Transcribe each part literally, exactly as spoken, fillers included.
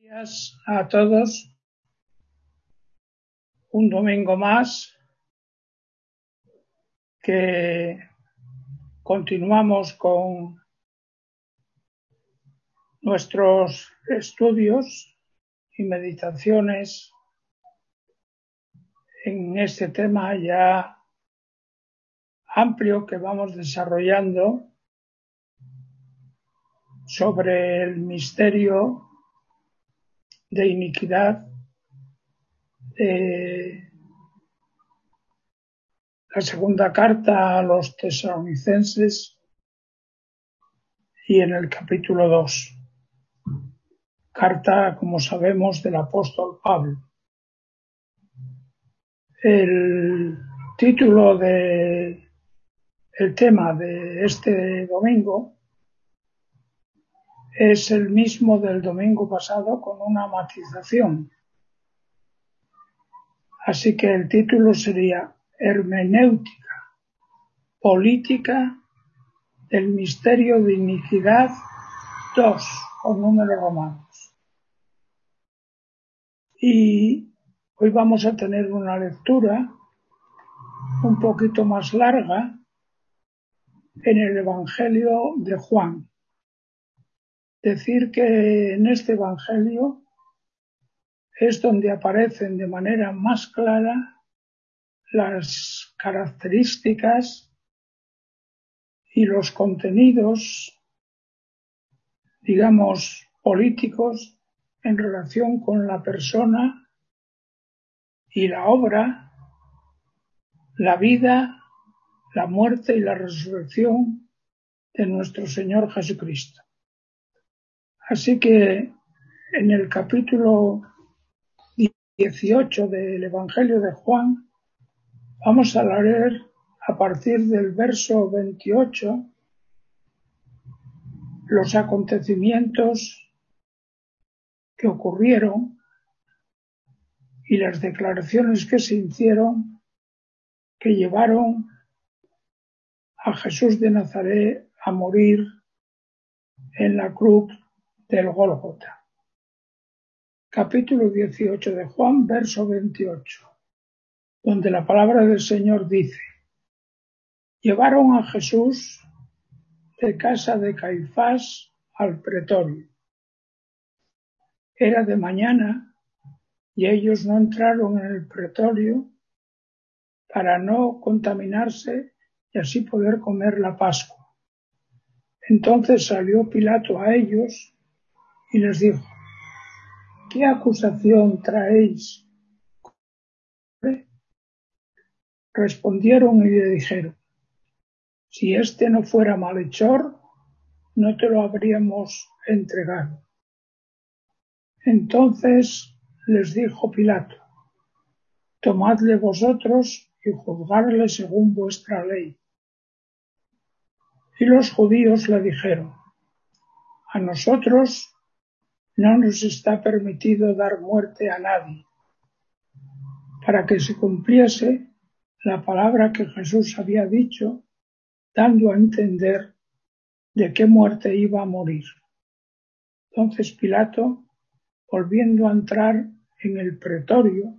Días a todos, un domingo más que continuamos con nuestros estudios y meditaciones en este tema ya amplio que vamos desarrollando sobre el misterio de iniquidad de la segunda carta a los tesalonicenses y en el capítulo dos, carta, como sabemos, del apóstol Pablo. El título de el tema de este domingo es el mismo del domingo pasado con una matización. Así que el título sería Hermenéutica política del misterio de iniquidad dos, con números romanos. Y hoy vamos a tener una lectura un poquito más larga en el Evangelio de Juan. Decir que en este Evangelio es donde aparecen de manera más clara las características y los contenidos, digamos, políticos en relación con la persona y la obra, la vida, la muerte y la resurrección de nuestro Señor Jesucristo. Así que en el capítulo dieciocho del Evangelio de Juan vamos a leer a partir del verso veintiocho los acontecimientos que ocurrieron y las declaraciones que se hicieron que llevaron a Jesús de Nazaret a morir en la cruz del Gólgota. Capítulo dieciocho de Juan, verso veintiocho, donde la palabra del Señor dice: llevaron a Jesús de casa de Caifás al pretorio. Era de mañana y ellos no entraron en el pretorio para no contaminarse y así poder comer la Pascua. Entonces salió Pilato a ellos y les dijo: ¿qué acusación traéis? Respondieron y le dijeron: si este no fuera malhechor, no te lo habríamos entregado. Entonces les dijo Pilato: tomadle vosotros y juzgadle según vuestra ley. Y los judíos le dijeron: a nosotros no nos está permitido dar muerte a nadie, para que se cumpliese la palabra que Jesús había dicho, dando a entender de qué muerte iba a morir. Entonces Pilato, volviendo a entrar en el pretorio,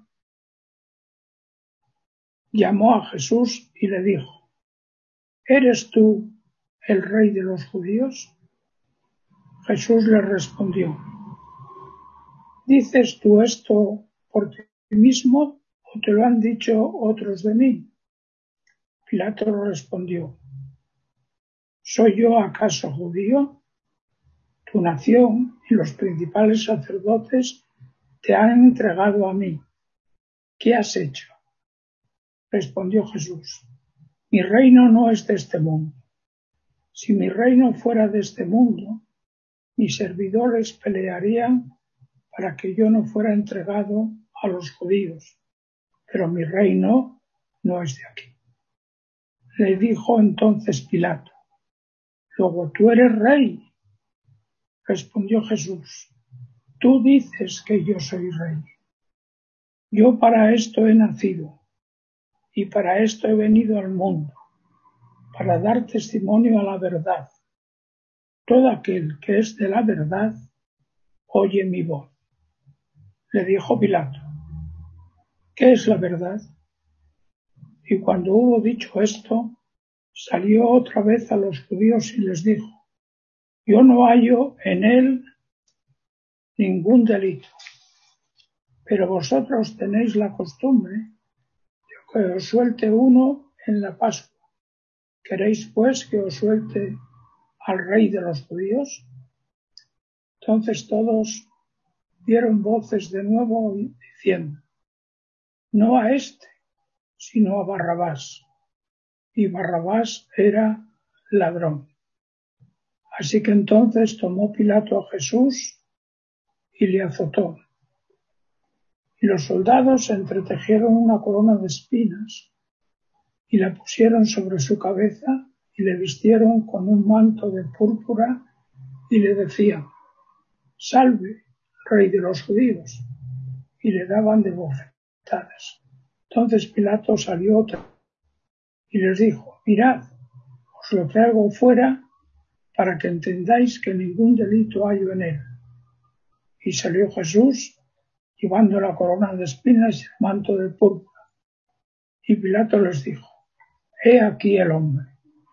llamó a Jesús y le dijo: ¿eres tú el rey de los judíos? Jesús le respondió: ¿dices tú esto por ti mismo o te lo han dicho otros de mí? Pilato le respondió: ¿soy yo acaso judío? Tu nación y los principales sacerdotes te han entregado a mí. ¿Qué has hecho? Respondió Jesús: mi reino no es de este mundo. Si mi reino fuera de este mundo, mis servidores pelearían para que yo no fuera entregado a los judíos, pero mi reino no es de aquí. Le dijo entonces Pilato: luego tú eres rey. Respondió Jesús: tú dices que yo soy rey. Yo para esto he nacido y para esto he venido al mundo, para dar testimonio a la verdad. Todo aquel que es de la verdad oye mi voz. Le dijo Pilato: ¿qué es la verdad? Y cuando hubo dicho esto, salió otra vez a los judíos y les dijo: yo no hallo en él ningún delito, pero vosotros tenéis la costumbre de que os suelte uno en la Pascua. ¿Queréis pues que os suelte al rey de los judíos? Entonces todos dieron voces de nuevo diciendo: no a éste, sino a Barrabás. Y Barrabás era ladrón. Así que entonces tomó Pilato a Jesús y le azotó. Y los soldados entretejieron una corona de espinas y la pusieron sobre su cabeza y le vistieron con un manto de púrpura y le decían: salve, rey de los judíos, y le daban de bofetadas. Entonces Pilato salió otra y les dijo: mirad, os lo traigo fuera para que entendáis que ningún delito hay en él. Y salió Jesús llevando la corona de espinas y el manto de púrpura. Y Pilato les dijo: he aquí el hombre.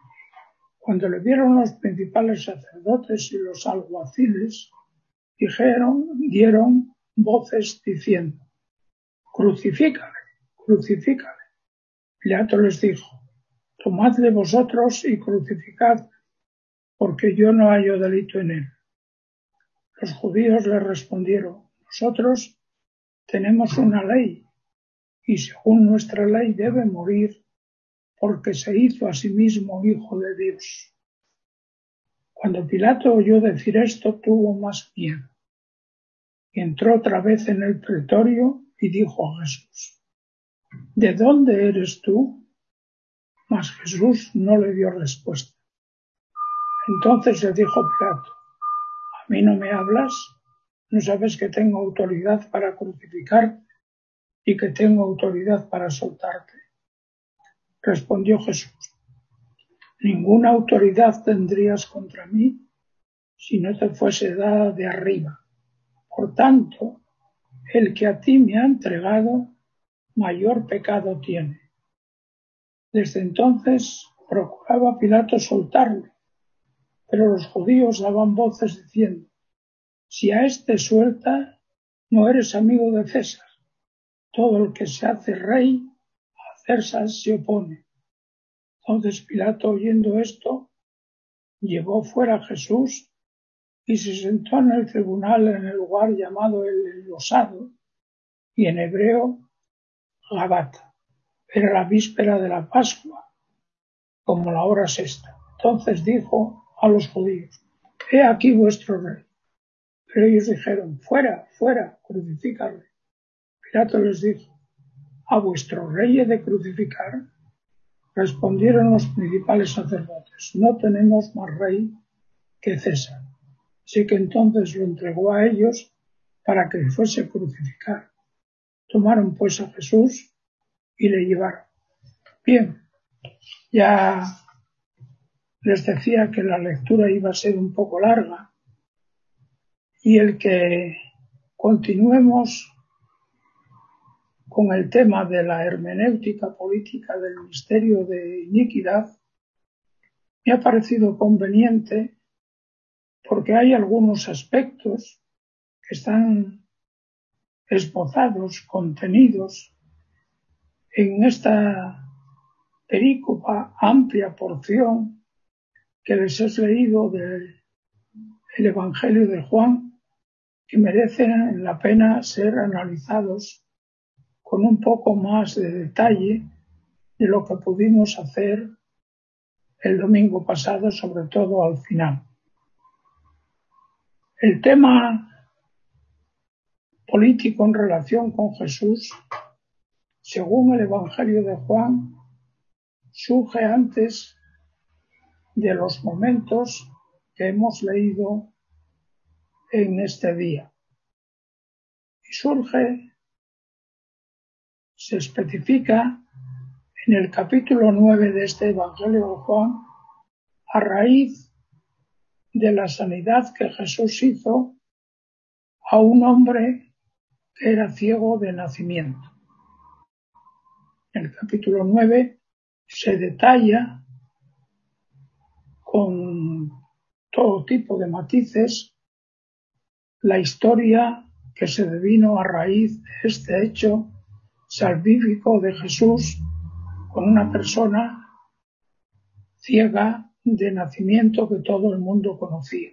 Cuando le vieron los principales sacerdotes y los alguaciles, dijeron, dieron voces diciendo: crucifícale, crucifícale. Pilato les dijo: tomadle vosotros y crucificadle, porque yo no hallo delito en él. Los judíos le respondieron: nosotros tenemos una ley, y según nuestra ley debe morir, porque se hizo a sí mismo hijo de Dios. Cuando Pilato oyó decir esto, tuvo más miedo, y entró otra vez en el pretorio y dijo a Jesús: ¿de dónde eres tú? Mas Jesús no le dio respuesta. Entonces le dijo Pilato: ¿a mí no me hablas? ¿No sabes que tengo autoridad para crucificarte y que tengo autoridad para soltarte? Respondió Jesús: ninguna autoridad tendrías contra mí si no te fuese dada de arriba. Por tanto, el que a ti me ha entregado, mayor pecado tiene. Desde entonces procuraba Pilato soltarle, pero los judíos daban voces diciendo: si a éste suelta, no eres amigo de César. Todo el que se hace rey, a César se opone. Entonces Pilato, oyendo esto, llevó fuera a Jesús y se sentó en el tribunal en el lugar llamado el Enlosado, y en hebreo Gabata. Era la víspera de la Pascua, como la hora sexta. Entonces dijo a los judíos: he aquí vuestro rey. Pero ellos dijeron: fuera, fuera, crucifícale. Pilato les dijo: ¿a vuestro rey he de crucificar? Respondieron los principales sacerdotes: no tenemos más rey que César. Así que entonces lo entregó a ellos para que fuese crucificado. Tomaron pues a Jesús y le llevaron. Bien, ya les decía que la lectura iba a ser un poco larga, y el que continuemos con el tema de la hermenéutica política del misterio de iniquidad me ha parecido conveniente, porque hay algunos aspectos que están esbozados, contenidos en esta perícopa, amplia porción que les he leído del Evangelio de Juan, que merecen la pena ser analizados con un poco más de detalle de lo que pudimos hacer el domingo pasado, sobre todo al final. El tema político en relación con Jesús, según el Evangelio de Juan, surge antes de los momentos que hemos leído en este día. Y surge, se especifica en el capítulo nueve de este Evangelio de Juan, a raíz de la sanidad que Jesús hizo a un hombre que era ciego de nacimiento. En el capítulo nueve se detalla con todo tipo de matices la historia que se devino a raíz de este hecho salvífico de Jesús con una persona ciega de nacimiento que todo el mundo conocía.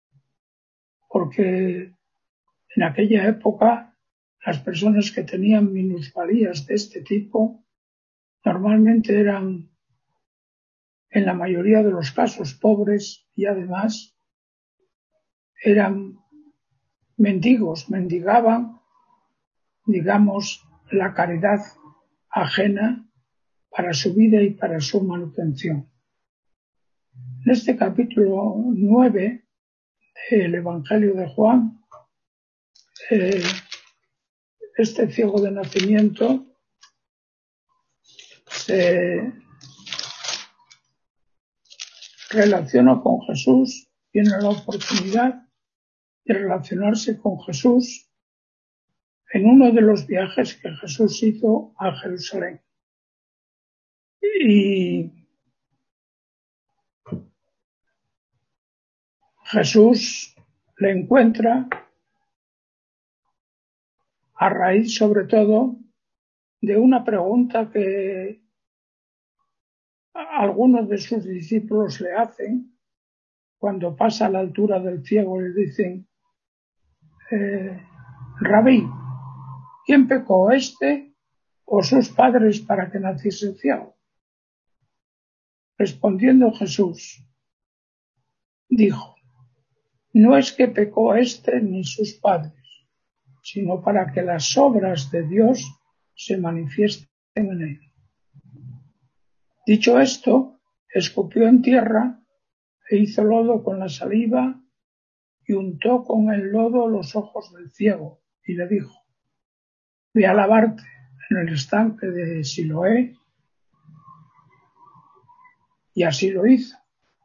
Porque en aquella época las personas que tenían minusvalías de este tipo normalmente eran, en la mayoría de los casos, pobres y además eran mendigos, mendigaban, digamos, la caridad ajena para su vida y para su manutención. En este capítulo nueve del Evangelio de Juan, eh, este ciego de nacimiento se relaciona con Jesús, tiene la oportunidad de relacionarse con Jesús en uno de los viajes que Jesús hizo a Jerusalén. Y Jesús le encuentra a raíz, sobre todo, de una pregunta que algunos de sus discípulos le hacen cuando pasa a la altura del ciego. Le dicen, eh, Rabí, ¿quién pecó, este o sus padres para que naciese ciego? Respondiendo Jesús, dijo, no es que pecó este ni sus padres, sino para que las obras de Dios se manifiesten en él. Dicho esto, escupió en tierra e hizo lodo con la saliva y untó con el lodo los ojos del ciego y le dijo, ve a lavarte en el estanque de Siloé, y así lo hizo.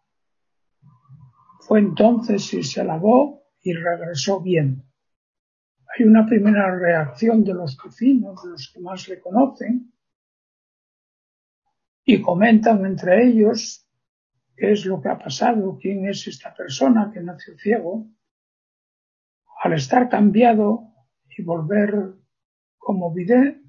Fue entonces y se lavó y regresó viendo. Hay una primera reacción de los vecinos, de los que más le conocen, y comentan entre ellos qué es lo que ha pasado, quién es esta persona que nació ciego. Al estar cambiado y volver como vidente,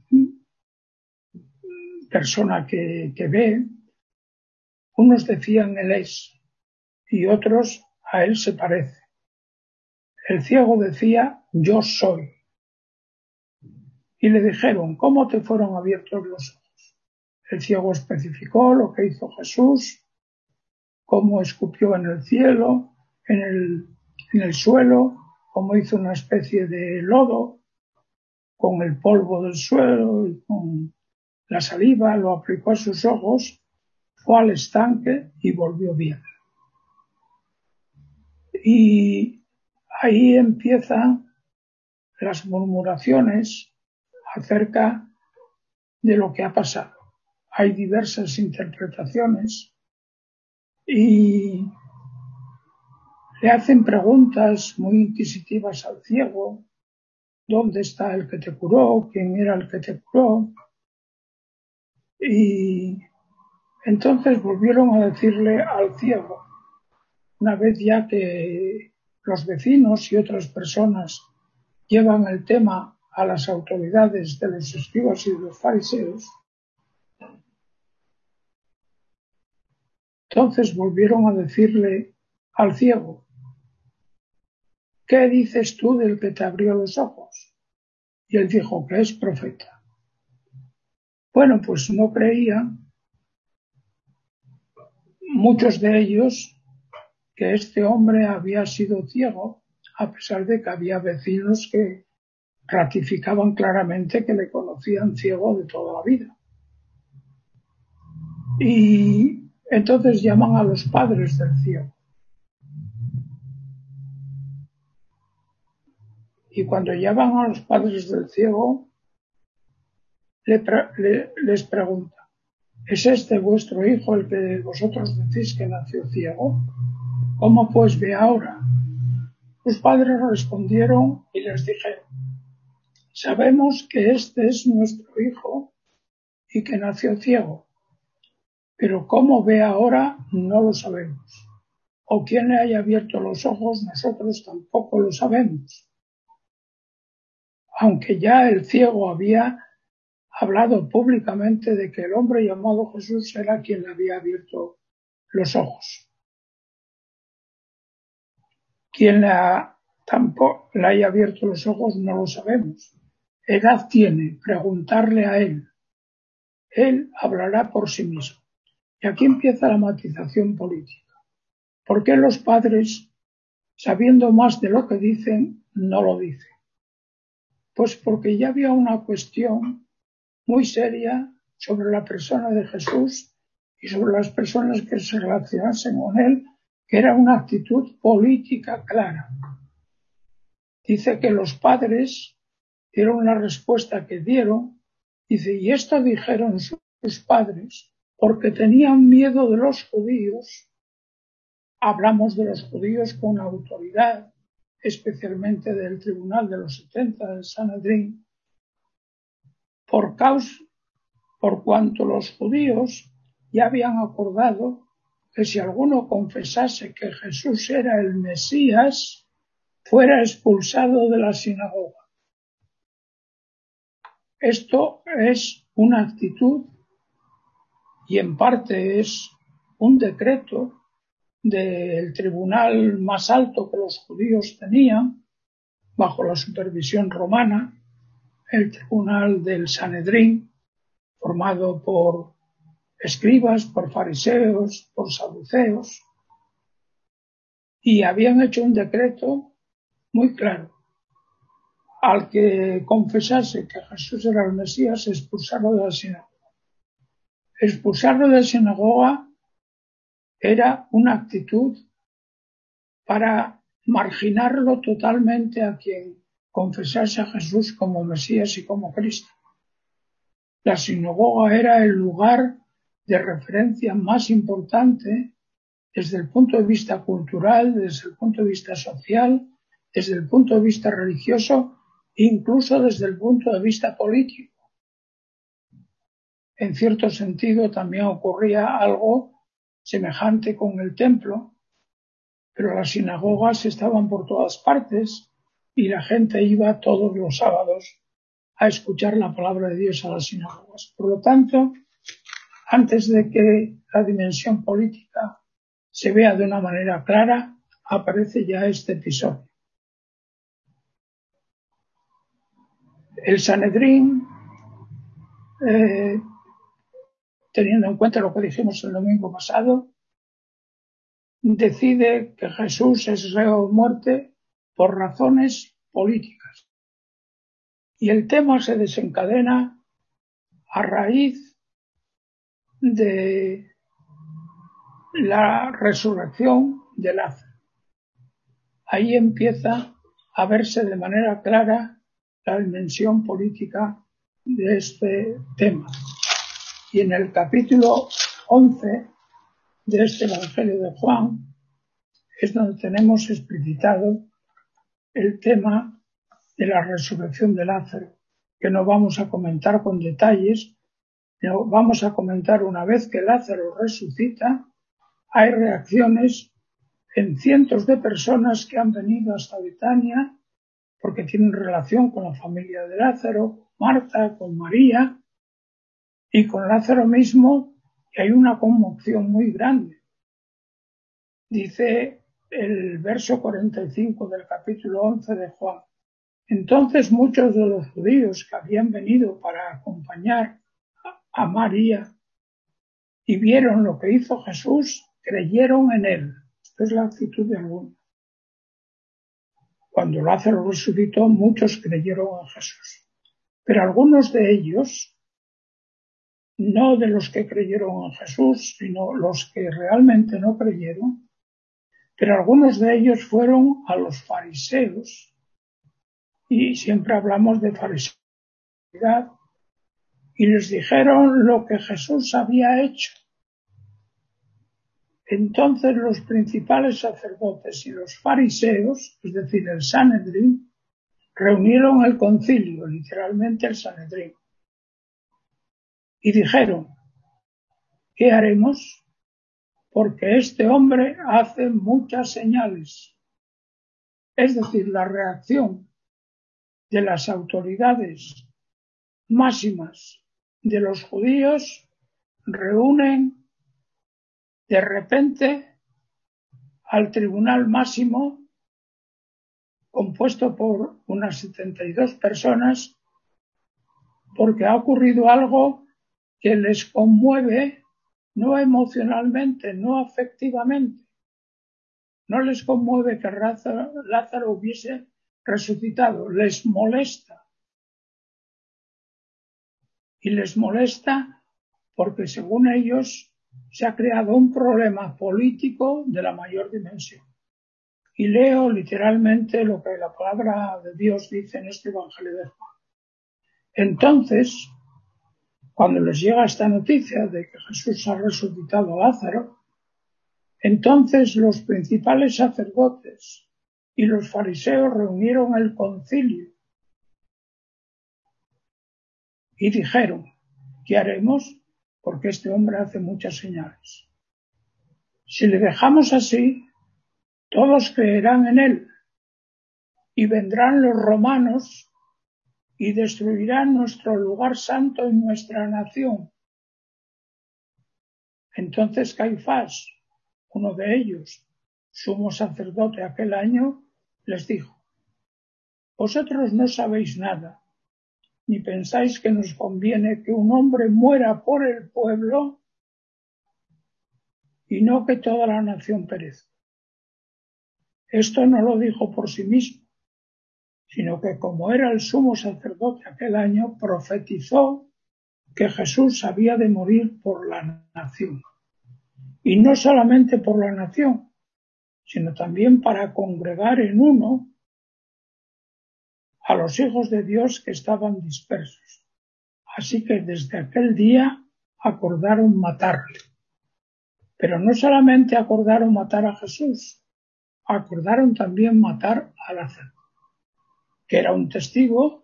persona que, que ve, unos decían él es y otros a él se parece. El ciego decía yo soy. Y le dijeron, ¿cómo te fueron abiertos los ojos? El ciego especificó lo que hizo Jesús, cómo escupió en el cielo, en el, en el suelo, cómo hizo una especie de lodo con el polvo del suelo y con la saliva, lo aplicó a sus ojos, fue al estanque y volvió bien. Y ahí empiezan las murmuraciones acerca de lo que ha pasado. Hay diversas interpretaciones y le hacen preguntas muy inquisitivas al ciego. ¿Dónde está el que te curó? ¿Quién era el que te curó? Y entonces volvieron a decirle al ciego, una vez ya que los vecinos y otras personas llevan el tema a las autoridades de los escribas y de los fariseos, entonces volvieron a decirle al ciego, ¿qué dices tú del que te abrió los ojos? Y él dijo que es profeta. Bueno, pues no creían muchos de ellos que este hombre había sido ciego, a pesar de que había vecinos que ratificaban claramente que le conocían ciego de toda la vida. Y entonces llaman a los padres del ciego. Y cuando llaman a los padres del ciego, le pre- le, les preguntan, ¿es este vuestro hijo el que vosotros decís que nació ciego? ¿Cómo pues ve ahora? Sus padres respondieron y les dijeron, sabemos que este es nuestro hijo y que nació ciego, pero cómo ve ahora no lo sabemos. O quién le haya abierto los ojos, nosotros tampoco lo sabemos. Aunque ya el ciego había hablado públicamente de que el hombre llamado Jesús era quien le había abierto los ojos. Quien le, ha, tampoco, le haya abierto los ojos no lo sabemos. Edad tiene, preguntarle a él. Él hablará por sí mismo. Y aquí empieza la matización política. ¿Por qué los padres, sabiendo más de lo que dicen, no lo dicen? Pues porque ya había una cuestión muy seria sobre la persona de Jesús y sobre las personas que se relacionasen con él, que era una actitud política clara. Dice que los padres dieron la respuesta que dieron, dice, y esto dijeron sus padres porque tenían miedo de los judíos. Hablamos de los judíos con autoridad, especialmente del Tribunal de los setenta del Sanedrín, por causa, por cuanto los judíos ya habían acordado que si alguno confesase que Jesús era el Mesías, fuera expulsado de la sinagoga. Esto es una actitud y en parte es un decreto del tribunal más alto que los judíos tenían, bajo la supervisión romana, el tribunal del Sanedrín, formado por escribas, por fariseos, por saduceos, y habían hecho un decreto muy claro. Al que confesase que Jesús era el Mesías, expulsarlo de la sinagoga. Expulsarlo de la sinagoga era una actitud para marginarlo totalmente a quien confesase a Jesús como Mesías y como Cristo. La sinagoga era el lugar de referencia más importante desde el punto de vista cultural, desde el punto de vista social, desde el punto de vista religioso, incluso desde el punto de vista político. En cierto sentido también ocurría algo semejante con el templo, pero las sinagogas estaban por todas partes y la gente iba todos los sábados a escuchar la palabra de Dios a las sinagogas. Por lo tanto, antes de que la dimensión política se vea de una manera clara, aparece ya este episodio. El Sanedrín, eh, teniendo en cuenta lo que dijimos el domingo pasado, decide que Jesús es reo de muerte por razones políticas. Y el tema se desencadena a raíz de la resurrección de Lázaro. Ahí empieza a verse de manera clara la dimensión política de este tema. Y en el capítulo once de este Evangelio de Juan es donde tenemos explicitado el tema de la resurrección de Lázaro, que no vamos a comentar con detalles, pero vamos a comentar una vez que Lázaro resucita, hay reacciones en cientos de personas que han venido hasta Betania porque tienen relación con la familia de Lázaro, Marta, con María y con Lázaro mismo, y hay una conmoción muy grande. Dice el verso cuarenta y cinco del capítulo once de Juan. Entonces muchos de los judíos que habían venido para acompañar a María y vieron lo que hizo Jesús, creyeron en él. Esta es la actitud de algunos. Cuando Lázaro resucitó, muchos creyeron en Jesús. Pero algunos de ellos, no de los que creyeron en Jesús, sino los que realmente no creyeron, pero algunos de ellos fueron a los fariseos, y siempre hablamos de fariseidad, y les dijeron lo que Jesús había hecho. Entonces los principales sacerdotes y los fariseos, es decir, el Sanedrín, reunieron el concilio, literalmente el Sanedrín, y dijeron: ¿qué haremos? Porque este hombre hace muchas señales. Es decir, la reacción de las autoridades máximas de los judíos reúnen de repente al tribunal máximo, compuesto por unas setenta y dos personas, porque ha ocurrido algo que les conmueve, no emocionalmente, no afectivamente. No les conmueve que Lázaro hubiese resucitado, les molesta. Y les molesta porque, según ellos, se ha creado un problema político de la mayor dimensión. Y leo literalmente lo que la palabra de Dios dice en este Evangelio de Juan. Entonces, cuando les llega esta noticia de que Jesús ha resucitado a Lázaro, entonces los principales sacerdotes y los fariseos reunieron el concilio y dijeron: ¿qué haremos? Porque este hombre hace muchas señales. Si le dejamos así, todos creerán en él, y vendrán los romanos y destruirán nuestro lugar santo y nuestra nación. Entonces Caifás, uno de ellos, sumo sacerdote aquel año, les dijo: vosotros no sabéis nada, ni pensáis que nos conviene que un hombre muera por el pueblo y no que toda la nación perezca. Esto no lo dijo por sí mismo, sino que, como era el sumo sacerdote aquel año, profetizó que Jesús había de morir por la nación. Y no solamente por la nación, sino también para congregar en uno a los hijos de Dios que estaban dispersos. Así que desde aquel día acordaron matarle. Pero no solamente acordaron matar a Jesús, acordaron también matar a Lázaro, que era un testigo.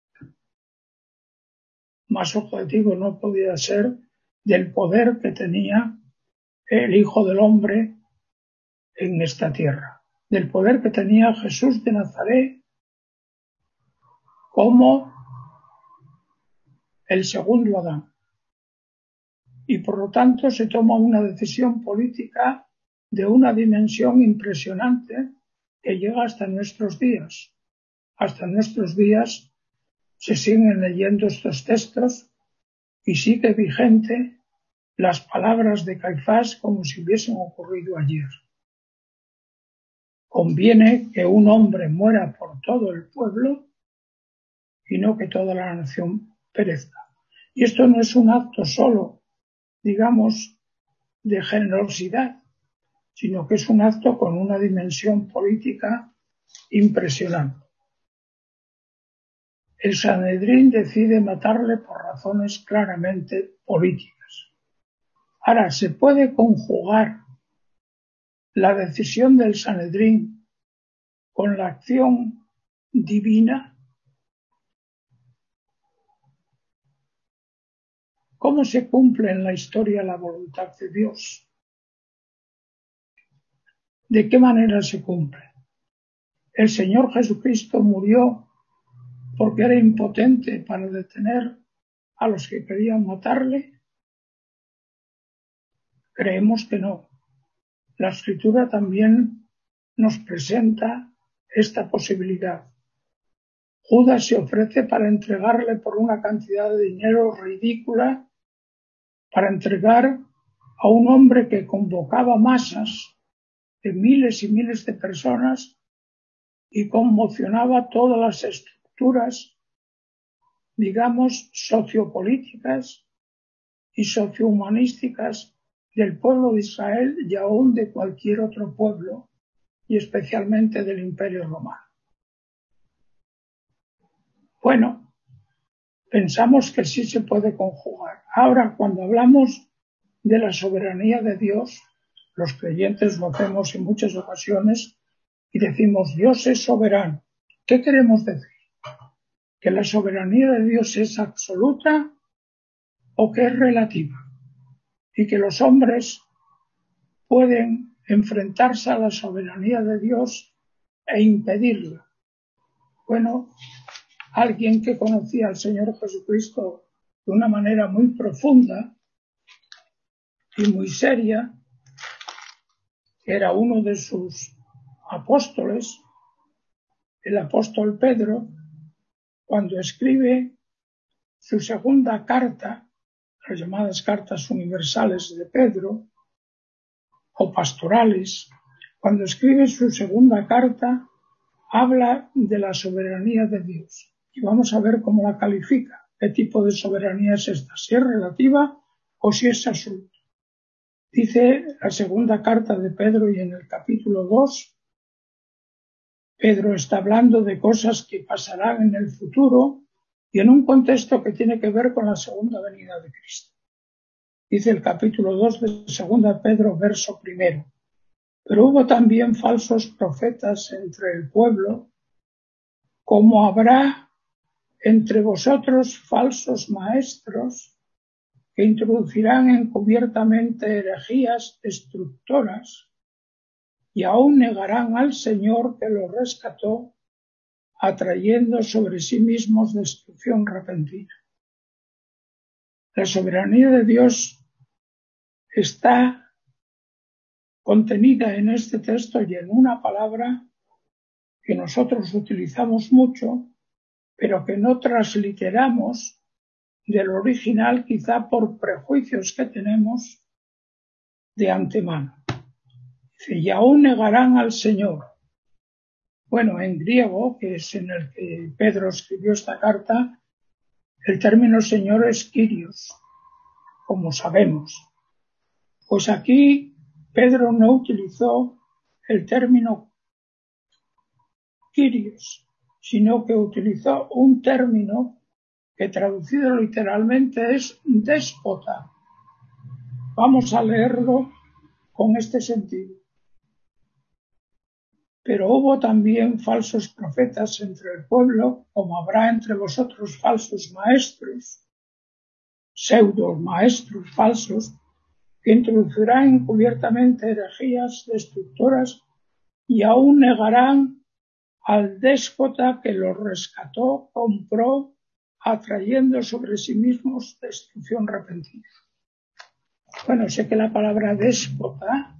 Más objetivo no podía ser del poder que tenía el Hijo del Hombre en esta tierra, del poder que tenía Jesús de Nazaret como el segundo Adán. Y por lo tanto se toma una decisión política de una dimensión impresionante que llega hasta nuestros días. Hasta nuestros días se siguen leyendo estos textos y sigue vigente las palabras de Caifás como si hubiesen ocurrido ayer. Conviene que un hombre muera por todo el pueblo y no que toda la nación perezca. Y esto no es un acto solo, digamos, de generosidad, sino que es un acto con una dimensión política impresionante. El Sanedrín decide matarle por razones claramente políticas. Ahora, ¿se puede conjugar la decisión del Sanedrín con la acción divina? ¿Cómo se cumple en la historia la voluntad de Dios? ¿De qué manera se cumple? El Señor Jesucristo murió porque era impotente para detener a los que querían matarle. Creemos que no. La Escritura también nos presenta esta posibilidad. Judas se ofrece para entregarle por una cantidad de dinero ridícula, para entregar a un hombre que convocaba masas de miles y miles de personas y conmocionaba todas las estructuras, digamos, sociopolíticas y sociohumanísticas del pueblo de Israel y aún de cualquier otro pueblo, y especialmente del Imperio Romano. Bueno, pensamos que sí se puede conjugar. Ahora, cuando hablamos de la soberanía de Dios, los creyentes lo hacemos en muchas ocasiones y decimos: Dios es soberano. ¿Qué queremos decir? que la soberanía de Dios es absoluta o que es relativa, y que los hombres pueden enfrentarse a la soberanía de Dios e impedirla. Bueno, alguien que conocía al Señor Jesucristo de una manera muy profunda y muy seria, era uno de sus apóstoles, el apóstol Pedro, cuando escribe su segunda carta, las llamadas cartas universales de Pedro, o pastorales, cuando escribe su segunda carta, habla de la soberanía de Dios. Y vamos a ver cómo la califica, qué tipo de soberanía es esta, si es relativa o si es absoluta. Dice la segunda carta de Pedro, y en el capítulo dos, Pedro está hablando de cosas que pasarán en el futuro y en un contexto que tiene que ver con la segunda venida de Cristo. Dice el capítulo dos de segunda Pedro, verso primero. Pero hubo también falsos profetas entre el pueblo, como habrá entre vosotros falsos maestros que introducirán encubiertamente herejías destructoras y aún negarán al Señor que los rescató, atrayendo sobre sí mismos destrucción repentina. La soberanía de Dios está contenida en este texto y en una palabra que nosotros utilizamos mucho, pero que no transliteramos del original, quizá por prejuicios que tenemos de antemano. Dice, y aún negarán al Señor. Bueno, en griego, que es en el que Pedro escribió esta carta, el término Señor es Kyrios, como sabemos. Pues aquí Pedro no utilizó el término Kyrios, sino que utilizó un término que traducido literalmente es déspota. Vamos a leerlo con este sentido. Pero hubo también falsos profetas entre el pueblo, como habrá entre vosotros falsos maestros, pseudo maestros falsos, que introducirán encubiertamente herejías destructoras y aún negarán al déspota que los rescató, compró, atrayendo sobre sí mismos destrucción repentina. Bueno, sé que la palabra déspota,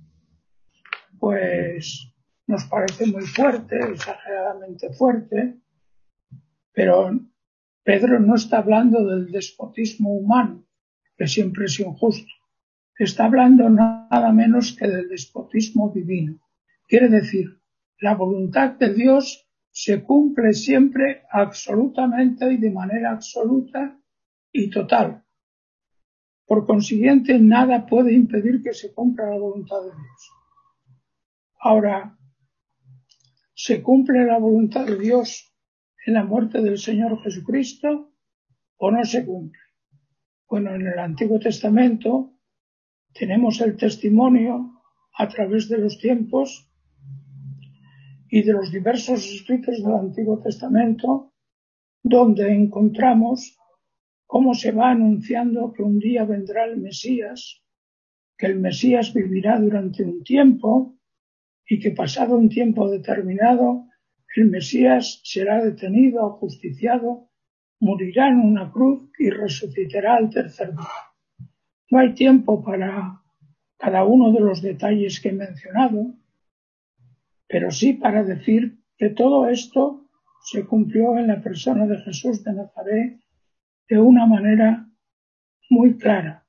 pues nos parece muy fuerte, exageradamente fuerte, pero Pedro no está hablando del despotismo humano, que siempre es injusto. Está hablando nada menos que del despotismo divino. Quiere decir, la voluntad de Dios se cumple siempre absolutamente y de manera absoluta y total. Por consiguiente, nada puede impedir que se cumpla la voluntad de Dios. Ahora, ¿se cumple la voluntad de Dios en la muerte del Señor Jesucristo o no se cumple? Bueno, en el Antiguo Testamento tenemos el testimonio a través de los tiempos y de los diversos escritos del Antiguo Testamento, donde encontramos cómo se va anunciando que un día vendrá el Mesías, que el Mesías vivirá durante un tiempo y que pasado un tiempo determinado el Mesías será detenido, ajusticiado, morirá en una cruz y resucitará al tercer día. No hay tiempo para cada uno de los detalles que he mencionado, pero sí para decir que todo esto se cumplió en la persona de Jesús de Nazaret de una manera muy clara.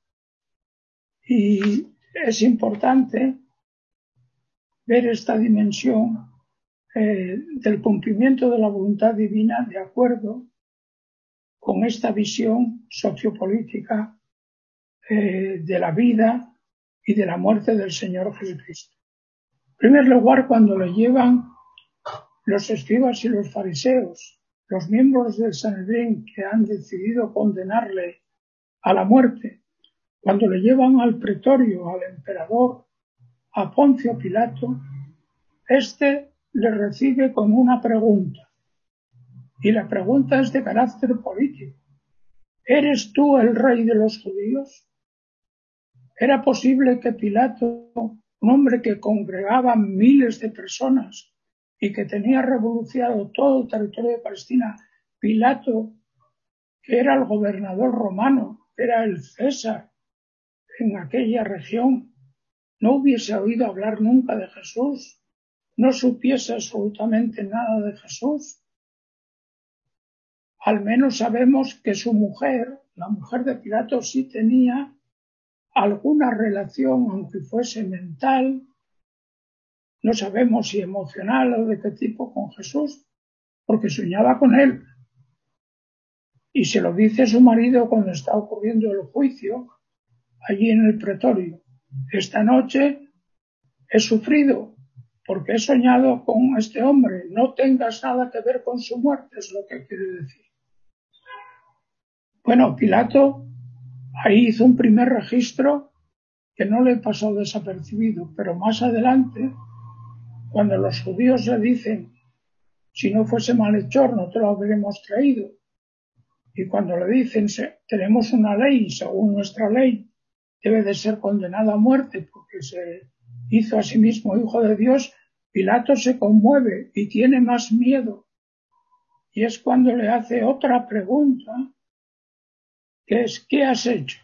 Y es importante ver esta dimensión eh, del cumplimiento de la voluntad divina de acuerdo con esta visión sociopolítica eh, de la vida y de la muerte del Señor Jesucristo. En primer lugar, cuando lo llevan los escribas y los fariseos, los miembros del Sanedrín que han decidido condenarle a la muerte, cuando le llevan al pretorio, al emperador, a Poncio Pilato, éste le recibe con una pregunta Y la pregunta es de carácter político. ¿Eres tú el rey de los judíos? ¿Era posible que Pilato, un hombre que congregaba miles de personas y que tenía revolucionado todo el territorio de Palestina, Pilato, que era el gobernador romano, era el César en aquella región, no hubiese oído hablar nunca de Jesús, no supiese absolutamente nada de Jesús? Al menos sabemos que su mujer, la mujer de Pilato, sí tenía alguna relación, aunque fuese mental, no sabemos si emocional o de qué tipo, con Jesús, porque soñaba con él. Y se lo dice su marido cuando está ocurriendo el juicio, allí en el pretorio. Esta noche he sufrido porque he soñado con este hombre. No tengas nada que ver con su muerte, es lo que quiere decir. Bueno, Pilato ahí hizo un primer registro que no le pasó desapercibido, pero más adelante, cuando los judíos le dicen, si no fuese malhechor no te lo habríamos traído, y cuando le dicen, tenemos una ley, según nuestra ley, debe de ser condenado a muerte porque se hizo a sí mismo hijo de Dios, Pilato se conmueve y tiene más miedo. Y es cuando le hace otra pregunta, que es, ¿qué has hecho?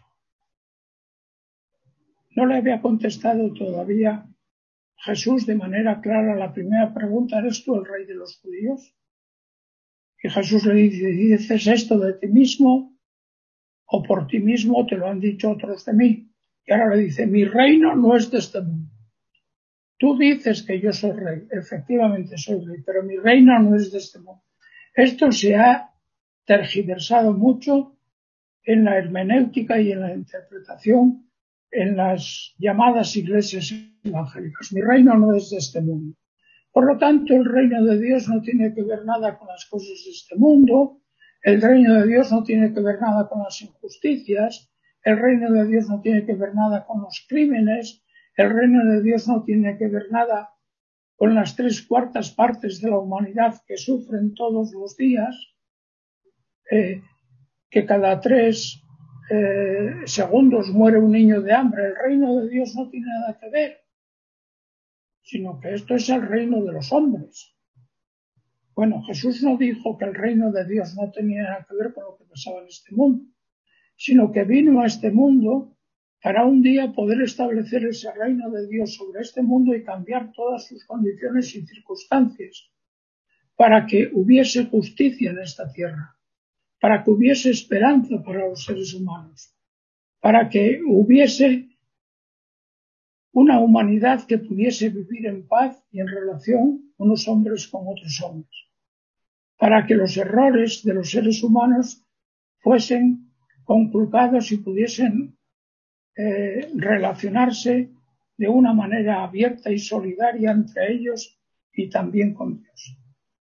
No le había contestado todavía Jesús de manera clara la primera pregunta, ¿eres tú el rey de los judíos? Y Jesús le dice, ¿dices esto de ti mismo o por ti mismo te lo han dicho otros de mí? Y ahora le dice, mi reino no es de este mundo. Tú dices que yo soy rey, efectivamente soy rey, pero mi reino no es de este mundo. Esto se ha tergiversado mucho en la hermenéutica y en la interpretación en las llamadas iglesias evangélicas. Mi reino no es de este mundo. Por lo tanto, el reino de Dios no tiene que ver nada con las cosas de este mundo, el reino de Dios no tiene que ver nada con las injusticias, el reino de Dios no tiene que ver nada con los crímenes, el reino de Dios no tiene que ver nada con las tres cuartas partes de la humanidad que sufren todos los días, eh, que cada tres eh, segundos muere un niño de hambre. El reino de Dios no tiene nada que ver, sino que esto es el reino de los hombres. Bueno, Jesús no dijo que el reino de Dios no tenía nada que ver con lo que pasaba en este mundo, sino que vino a este mundo para un día poder establecer ese reino de Dios sobre este mundo y cambiar todas sus condiciones y circunstancias, para que hubiese justicia en esta tierra, para que hubiese esperanza para los seres humanos, para que hubiese una humanidad que pudiese vivir en paz y en relación unos hombres con otros hombres, para que los errores de los seres humanos fuesen conculcados y pudiesen eh, relacionarse de una manera abierta y solidaria entre ellos y también con Dios.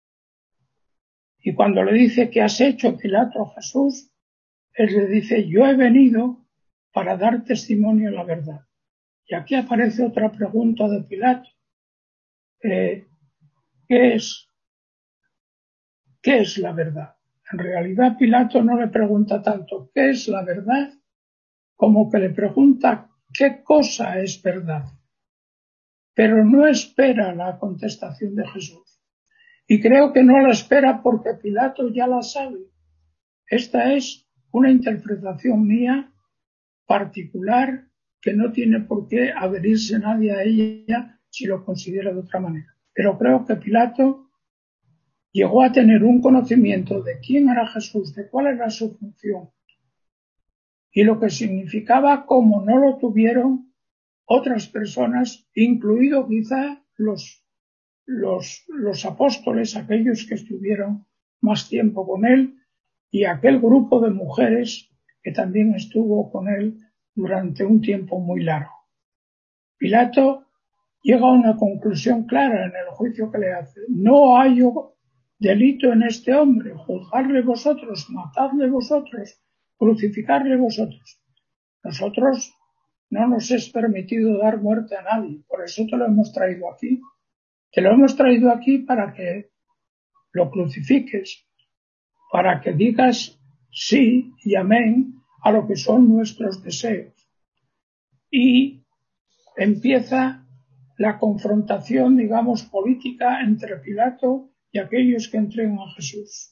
Y cuando le dice, ¿qué has hecho, Pilato, a Jesús? Él le dice, yo he venido para dar testimonio de la verdad. Y aquí aparece otra pregunta de Pilato. Eh, ¿qué es, ¿Qué es la verdad? En realidad Pilato no le pregunta tanto ¿qué es la verdad? Como que le pregunta ¿qué cosa es verdad? Pero no espera la contestación de Jesús. Y creo que no la espera porque Pilato ya la sabe. Esta es una interpretación mía particular que no tiene por qué adherirse nadie a ella si lo considera de otra manera. Pero creo que Pilato llegó a tener un conocimiento de quién era Jesús, de cuál era su función y lo que significaba como no lo tuvieron otras personas, incluido quizá los, los, los apóstoles, aquellos que estuvieron más tiempo con él, y aquel grupo de mujeres que también estuvo con él durante un tiempo muy largo. Pilato llega a una conclusión clara en el juicio que le hace. No hay delito en este hombre, juzgarle vosotros, matadle vosotros, crucificarle vosotros. Nosotros no nos es permitido dar muerte a nadie, por eso te lo hemos traído aquí. Te lo hemos traído aquí para que lo crucifiques, para que digas sí y amén a lo que son nuestros deseos. Y empieza la confrontación, digamos, política entre Pilato y aquellos que entregan a Jesús.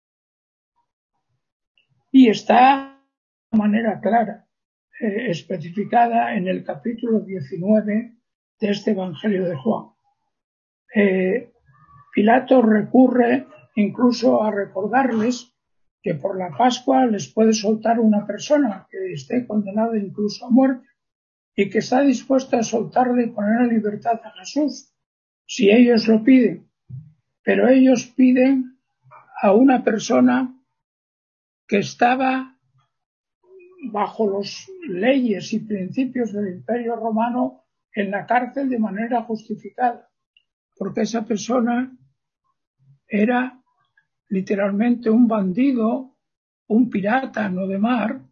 Y está de manera clara, eh, especificada en el capítulo diecinueve de este Evangelio de Juan. Eh, Pilato recurre incluso a recordarles que por la Pascua les puede soltar una persona que esté condenada incluso a muerte y que está dispuesta a soltarle y poner en libertad a Jesús, si ellos lo piden. Pero ellos piden a una persona que estaba bajo las leyes y principios del Imperio Romano en la cárcel de manera justificada, porque esa persona era literalmente un bandido, un pirata no de mar,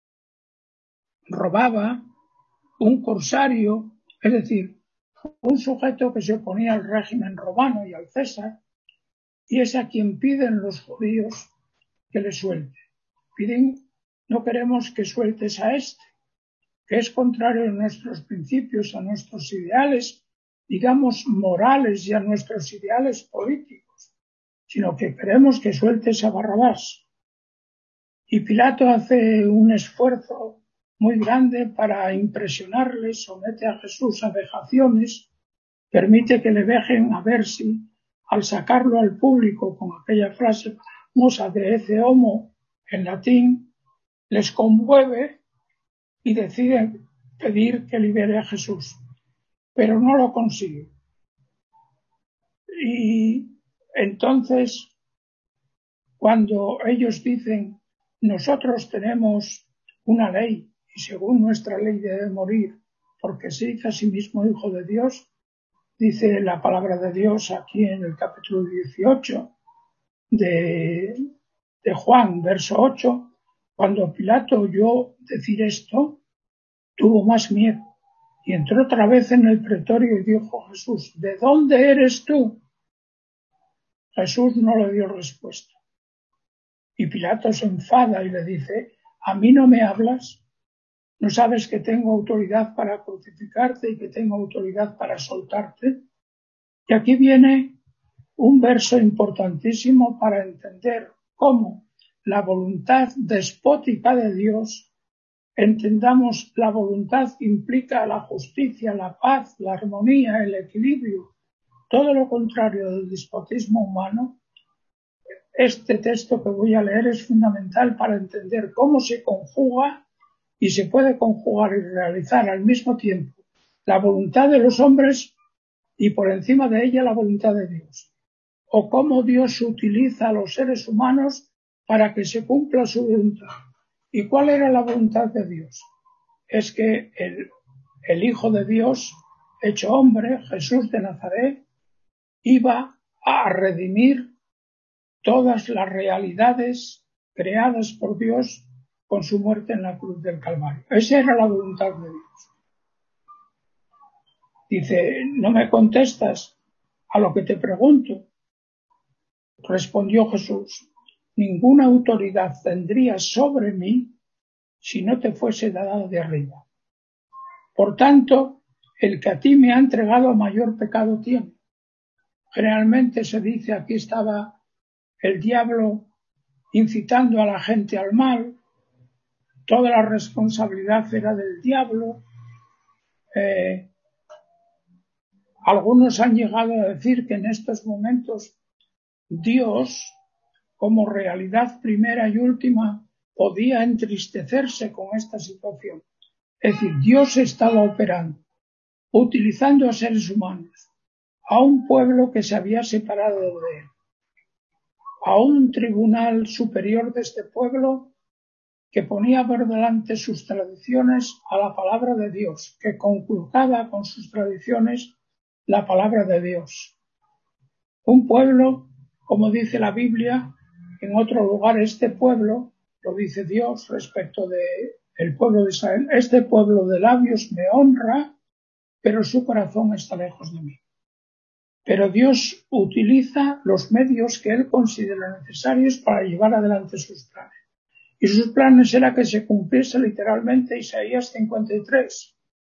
robaba, un corsario, es decir, un sujeto que se oponía al régimen romano y al César, y es a quien piden los judíos que le suelte. Piden, no queremos que sueltes a este, que es contrario a nuestros principios, a nuestros ideales, digamos, morales y a nuestros ideales políticos, sino que queremos que sueltes a Barrabás. Y Pilato hace un esfuerzo muy grande para impresionarles, somete a Jesús a vejaciones, permite que le vejen a ver si, al sacarlo al público con aquella frase famosa de ecce homo en latín, les conmueve y decide pedir que libere a Jesús, pero no lo consigue. Y entonces, cuando ellos dicen, nosotros tenemos una ley y según nuestra ley debe morir porque se hizo a sí mismo hijo de Dios, dice la palabra de Dios aquí en el capítulo dieciocho de, de Juan, verso ocho, cuando Pilato oyó decir esto, tuvo más miedo y entró otra vez en el pretorio y dijo a Jesús, ¿de dónde eres tú? Jesús no le dio respuesta. Y Pilato se enfada y le dice, ¿a mí no me hablas? ¿No sabes que tengo autoridad para crucificarte y que tengo autoridad para soltarte? Y aquí viene un verso importantísimo para entender cómo la voluntad despótica de Dios, entendamos la voluntad que implica la justicia, la paz, la armonía, el equilibrio, todo lo contrario del despotismo humano. Este texto que voy a leer es fundamental para entender cómo se conjuga y se puede conjugar y realizar al mismo tiempo la voluntad de los hombres y por encima de ella la voluntad de Dios, o cómo Dios utiliza a los seres humanos para que se cumpla su voluntad. ¿Y cuál era la voluntad de Dios? Es que el, el Hijo de Dios, hecho hombre, Jesús de Nazaret, iba a redimir todas las realidades creadas por Dios con su muerte en la cruz del Calvario. Esa era la voluntad de Dios. Dice, ¿no me contestas a lo que te pregunto? Respondió Jesús, ninguna autoridad tendrías sobre mí si no te fuese dada de arriba. Por tanto, el que a ti me ha entregado mayor pecado tiene. Generalmente se dice, aquí estaba el diablo incitando a la gente al mal, toda la responsabilidad era del diablo. Eh, algunos han llegado a decir que en estos momentos Dios, como realidad primera y última, podía entristecerse con esta situación. Es decir, Dios estaba operando, utilizando a seres humanos, a un pueblo que se había separado de él, a un tribunal superior de este pueblo que ponía por delante sus tradiciones a la palabra de Dios, que conculcaba con sus tradiciones la palabra de Dios. Un pueblo, como dice la Biblia, en otro lugar, este pueblo, lo dice Dios respecto de el pueblo de Israel, este pueblo de labios me honra, pero su corazón está lejos de mí. pero Dios utiliza los medios que Él considera necesarios para llevar adelante sus planes. Y sus planes era que se cumpliese literalmente Isaías cincuenta y tres,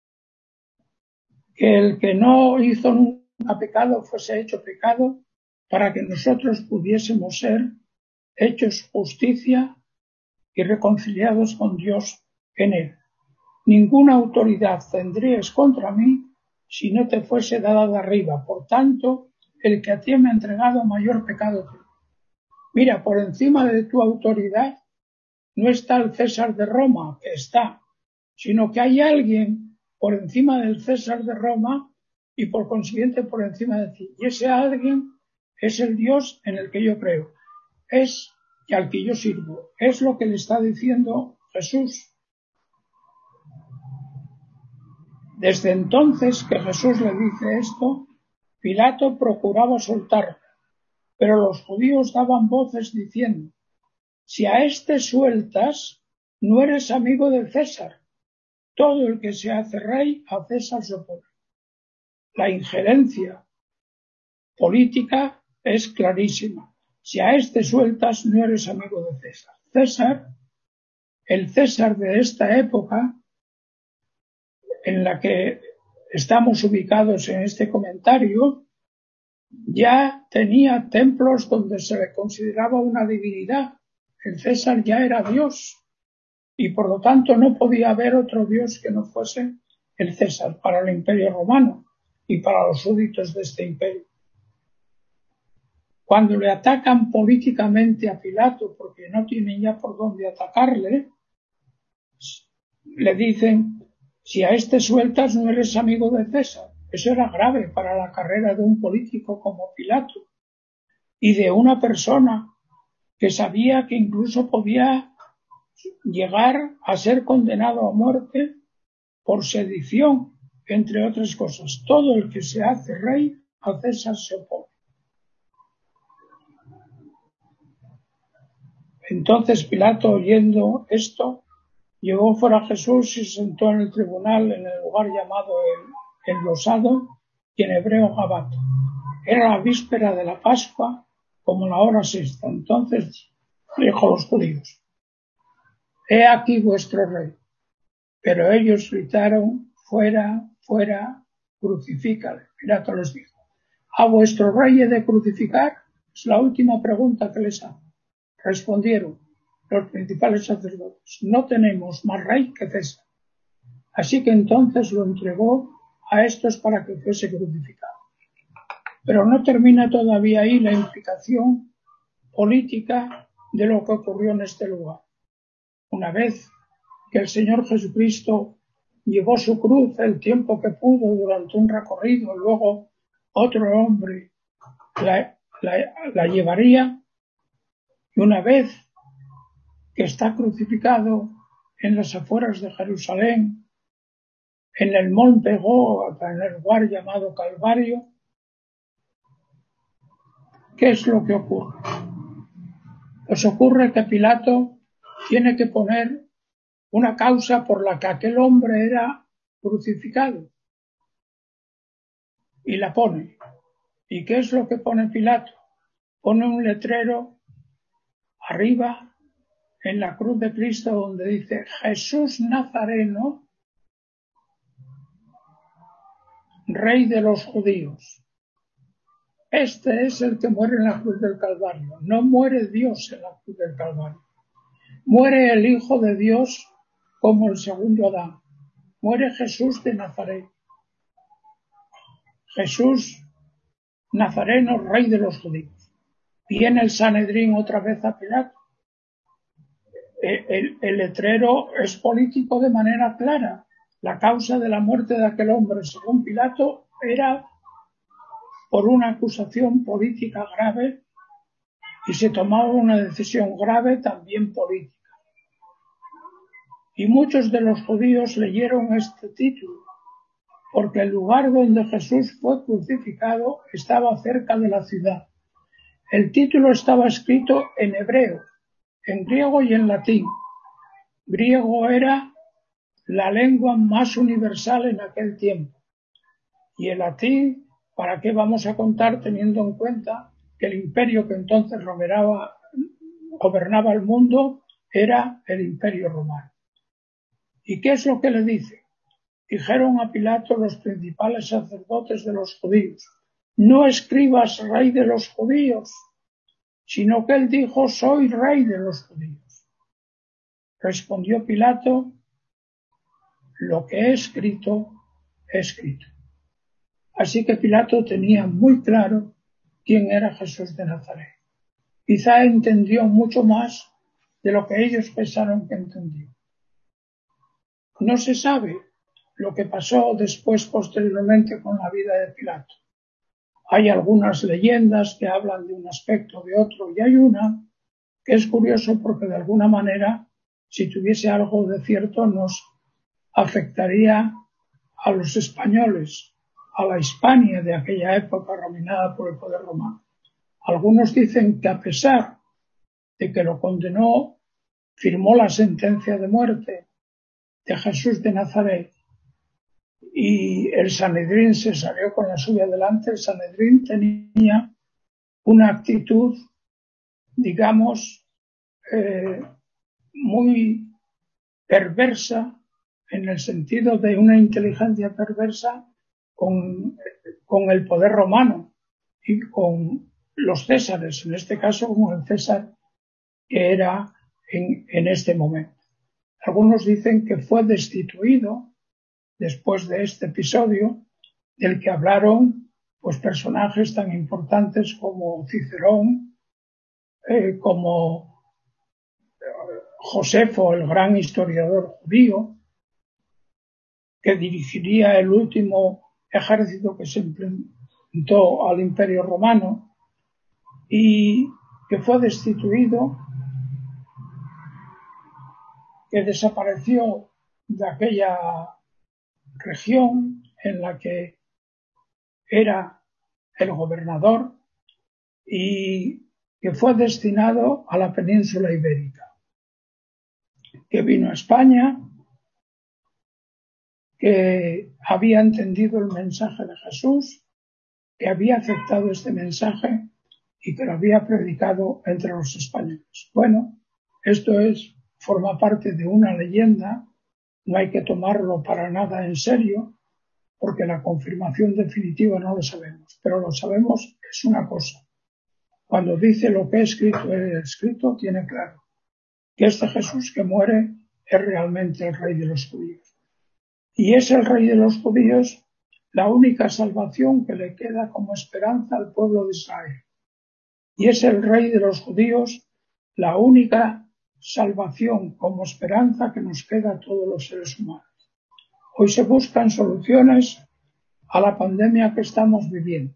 que el que no hizo nunca pecado fuese hecho pecado para que nosotros pudiésemos ser hechos justicia y reconciliados con Dios en Él. Ninguna autoridad tendrías contra mí si no te fuese dada de arriba. Por tanto, el que a ti me ha entregado mayor pecado que yo. Mira, por encima de tu autoridad no está el César de Roma, que está, sino que hay alguien por encima del César de Roma y por consiguiente por encima de ti. Y ese alguien es el Dios en el que yo creo, es y al que yo sirvo. Es lo que le está diciendo Jesús. Desde entonces que Jesús le dice esto, Pilato procuraba soltarle, pero los judíos daban voces diciendo: si a éste sueltas, no eres amigo del César. Todo el que se hace rey, a César se opone. La injerencia política es clarísima. Si a éste sueltas, no eres amigo de César. César, el César de esta época, en la que estamos ubicados en este comentario, ya tenía templos donde se le consideraba una divinidad. El César ya era Dios y por lo tanto no podía haber otro Dios que no fuese el César para el Imperio Romano y para los súbditos de este imperio. Cuando le atacan políticamente a Pilato porque no tienen ya por dónde atacarle, le dicen: si a este sueltas, no eres amigo de César. Eso era grave para la carrera de un político como Pilato y de una persona que sabía que incluso podía llegar a ser condenado a muerte por sedición, entre otras cosas. Todo el que se hace rey, a César se opone. Entonces Pilato, oyendo esto, llevó fuera a Jesús y se sentó en el tribunal en el lugar llamado el Enlosado y en hebreo Gabato. Era la víspera de la Pascua, como la hora sexta. Entonces dijo a los judíos: he aquí vuestro rey. Pero ellos gritaron: fuera, fuera, crucifícale. Pilato les dijo: ¿a vuestro rey he de crucificar? Es la última pregunta que les hago. Respondieron los principales sacerdotes: no tenemos más rey que César. Así que entonces lo entregó a estos para que fuese crucificado. Pero no termina todavía ahí la implicación política de lo que ocurrió en este lugar. Una vez que el Señor Jesucristo llevó su cruz el tiempo que pudo durante un recorrido, luego otro hombre la, la, la llevaría, y una vez que está crucificado en las afueras de Jerusalén, en el monte Gólgota, en el lugar llamado Calvario, ¿qué es lo que ocurre? Pues ocurre que Pilato tiene que poner una causa por la que aquel hombre era crucificado, y la pone. ¿Y qué es lo que pone Pilato? Pone un letrero arriba en la cruz de Cristo donde dice: Jesús Nazareno, Rey de los judíos. Este es el que muere en la cruz del Calvario. No muere Dios en la cruz del Calvario. Muere el Hijo de Dios como el segundo Adán. Muere Jesús de Nazaret. Jesús Nazareno, Rey de los judíos. Viene el Sanedrín otra vez a Pilato. El, el, el letrero es político de manera clara. La causa de la muerte de aquel hombre, según Pilato, era por una acusación política grave y se tomaba una decisión grave también política. Y muchos de los judíos leyeron este título porque el lugar donde Jesús fue crucificado estaba cerca de la ciudad. El título estaba escrito en hebreo, en griego y en latín. Griego era la lengua más universal en aquel tiempo y el latín ¿para qué vamos a contar teniendo en cuenta que el imperio que entonces gobernaba, gobernaba el mundo era el imperio romano? ¿Y qué es lo que le dice? Dijeron a Pilato los principales sacerdotes de los judíos: no escribas rey de los judíos, sino que él dijo: soy rey de los judíos. Respondió Pilato: lo que he escrito, he escrito. Así que Pilato tenía muy claro quién era Jesús de Nazaret. Quizá entendió mucho más de lo que ellos pensaron que entendió. No se sabe lo que pasó después, posteriormente, con la vida de Pilato. Hay algunas leyendas que hablan de un aspecto, de otro, y hay una que es curioso porque de alguna manera, si tuviese algo de cierto, nos afectaría a los españoles, a la Hispania de aquella época dominada por el poder romano. Algunos dicen que a pesar de que lo condenó, firmó la sentencia de muerte de Jesús de Nazaret y el Sanedrín se salió con la suya adelante. El Sanedrín tenía una actitud, digamos, eh, muy perversa, en el sentido de una inteligencia perversa con, con el poder romano y con los césares, en este caso con el César que era en, en este momento. Algunos dicen que fue destituido después de este episodio, del que hablaron pues personajes tan importantes como Cicerón, eh, como Josefo, el gran historiador judío, que dirigiría el último ejército que se enfrentó al Imperio Romano y que fue destituido, que desapareció de aquella región en la que era el gobernador y que fue destinado a la península ibérica, que vino a España, que había entendido el mensaje de Jesús, que había aceptado este mensaje y que lo había predicado entre los españoles. Bueno, esto es, forma parte de una leyenda, no hay que tomarlo para nada en serio, porque la confirmación definitiva no lo sabemos, pero lo sabemos es una cosa. Cuando dice lo que he escrito, he escrito, tiene claro que este Jesús que muere es realmente el Rey de los judíos. Y es el Rey de los judíos la única salvación que le queda como esperanza al pueblo de Israel. Y es el Rey de los judíos la única salvación como esperanza que nos queda a todos los seres humanos. Hoy se buscan soluciones a la pandemia que estamos viviendo.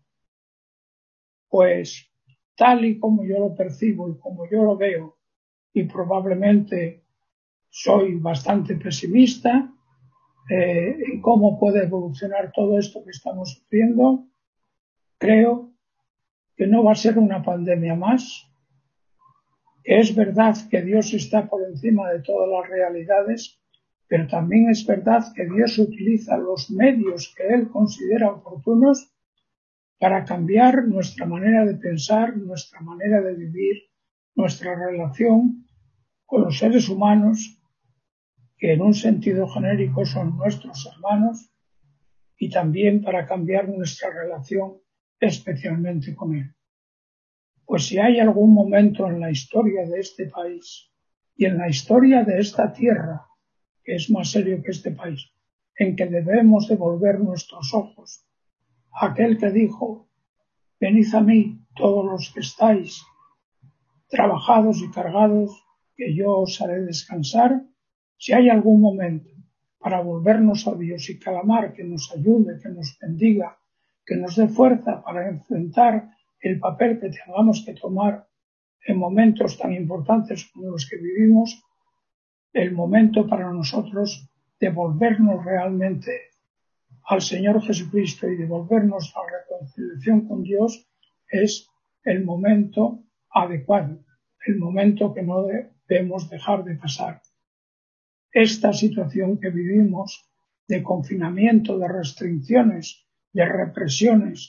Pues tal y como yo lo percibo y como yo lo veo, y probablemente soy bastante pesimista eh, en cómo puede evolucionar todo esto que estamos sufriendo, creo que no va a ser una pandemia más, que es verdad que Dios está por encima de todas las realidades, pero también es verdad que Dios utiliza los medios que Él considera oportunos para cambiar nuestra manera de pensar, nuestra manera de vivir, nuestra relación con los seres humanos, que en un sentido genérico son nuestros hermanos, y también para cambiar nuestra relación especialmente con Él. Pues si hay algún momento en la historia de este país y en la historia de esta tierra, que es más serio que este país, en que debemos devolver nuestros ojos a aquel que dijo: venid a mí todos los que estáis trabajados y cargados, que yo os haré descansar. Si hay algún momento para volvernos a Dios y clamar que nos ayude, que nos bendiga, que nos dé fuerza para enfrentar el papel que tengamos que tomar en momentos tan importantes como los que vivimos, el momento para nosotros de volvernos realmente al Señor Jesucristo y de volvernos a la reconciliación con Dios es el momento adecuado, el momento que no debemos dejar de pasar. Esta situación que vivimos de confinamiento, de restricciones, de represiones,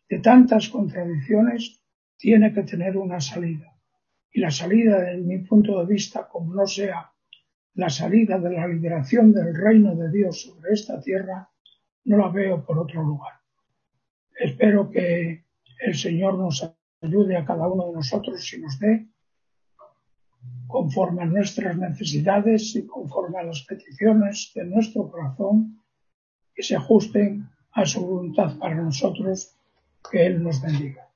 de tantas contradicciones tiene que tener una salida. Y la salida, desde mi punto de vista, como no sea la salida de la liberación del reino de Dios sobre esta tierra, no la veo por otro lugar. Espero que el Señor nos ayude a cada uno de nosotros y nos dé, conforme a nuestras necesidades y conforme a las peticiones de nuestro corazón, que se ajusten a su voluntad para nosotros, que Él nos bendiga.